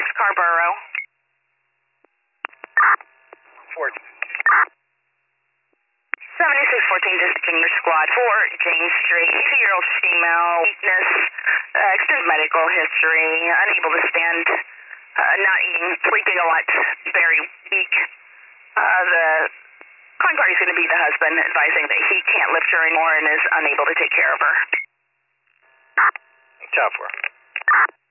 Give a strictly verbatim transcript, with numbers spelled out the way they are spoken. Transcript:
Scarborough. Fort. seventy-six fourteen Distinguished Squad for James Street. eighty-year-old female, weakness, uh, extended medical history, unable to stand, uh, not eating, sleeping a lot, very weak. Uh, the calling party is going to be the husband, advising that he can't lift her anymore and is unable to take care of her. Top four.